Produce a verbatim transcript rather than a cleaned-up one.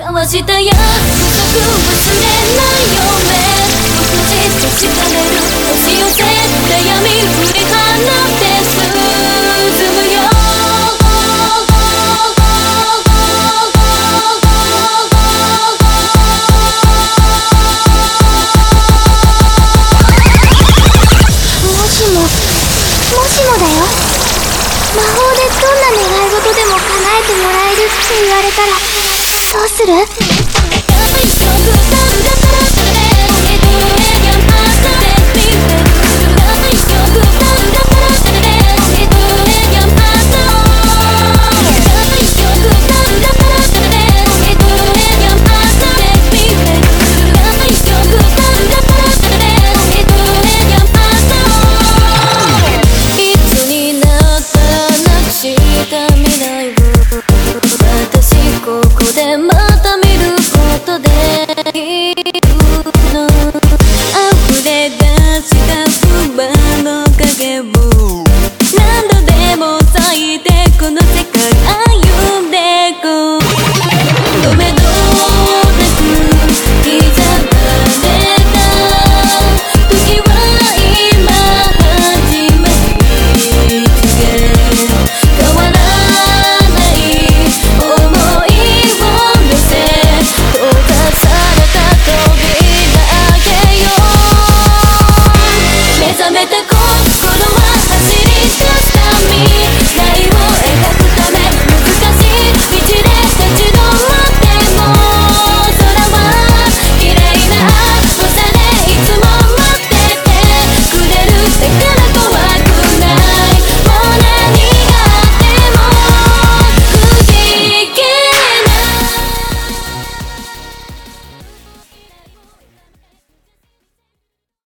交わした約束忘れないよね。僕じと近める押し寄せた闇振り放って進むよ。もしももしもだよ。魔法でどんな願い事でも叶えてもらえるって言われたらどうする？